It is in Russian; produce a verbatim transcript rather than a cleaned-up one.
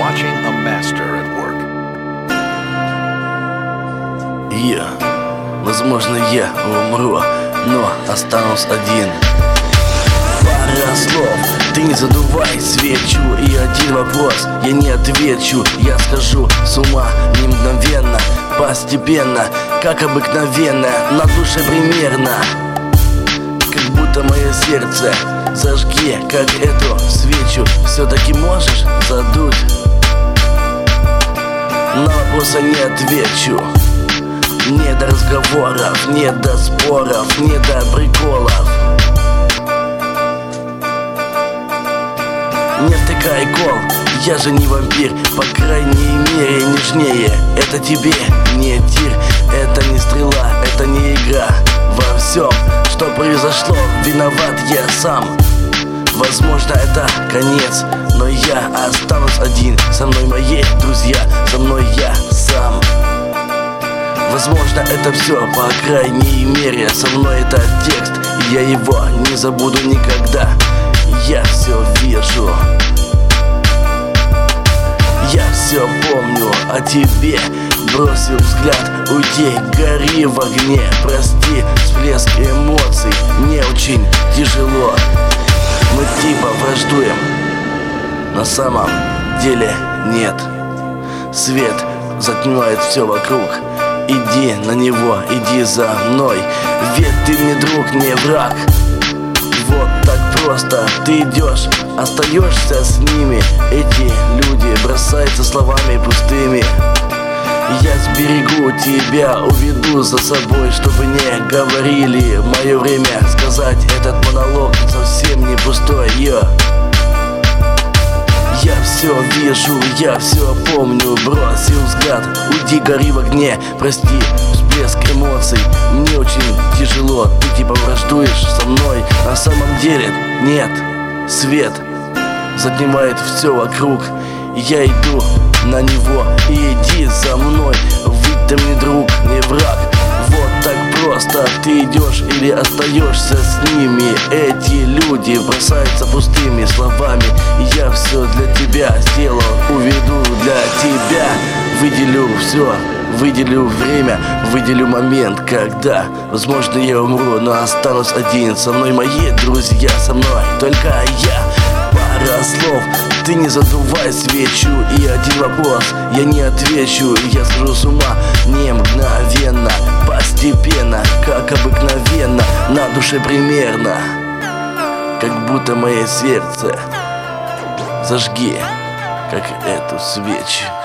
watching a master at work. Я, возможно, я умру, но останусь один. Пара слов, ты не задувай свечу. И один вопрос, я не отвечу. Я схожу с ума не мгновенно, постепенно, как обыкновенно, на душе примерно. Как будто мое сердце зажги, как эту свечу. Все-таки можешь задуть? На вопросы не отвечу. Не до разговоров, не до споров, не до приколов. Не втыкай кол, я же не вампир. По крайней мере нежнее. Это тебе не тир, это не стрела, это не игра. Во всем, что произошло, виноват я сам. Возможно, это конец, но я останусь один. Со мной мои друзья, со мной я сам. Возможно, это все, по крайней мере, со мной этот текст, и я его не забуду никогда. Я все вижу, я все помню о тебе. Бросил взгляд, уйди, гори в огне. Прости, всплеск эмоций, мне очень тяжело. Мы типа враждуем, на самом деле нет. Свет затмевает все вокруг. Иди на него, иди за мной, ведь ты мне друг, не враг. Вот так просто ты идешь, остаешься с ними. Эти люди бросаются словами пустыми. Я сберегу тебя, уведу за собой, чтобы не говорили. Мое время сказать этот монолог совсем не пустой. Я, я все вижу, я все помню. Бросил взгляд, уйди, гори в огне. Прости, всплеск эмоций, мне очень тяжело. Ты типа враждуешь со мной, на самом деле нет. Свет затмевает все вокруг. Я иду на него, и иди за мной. Ведь ты мне друг, не враг. Вот так просто ты идешь или остаешься с ними. Эти люди бросаются пустыми словами. Я все для тебя сделал, уведу для тебя. Выделю все, выделю время, выделю момент, когда, возможно, я умру, но останусь один. Со мной мои друзья, со мной только я. Пара слов, ты не задувай свечу. И один вопрос, я не отвечу. Я схожу с ума не мгновенно, постепенно, как обыкновенно, на душе примерно. Как будто мое сердце зажги, как эту свечу.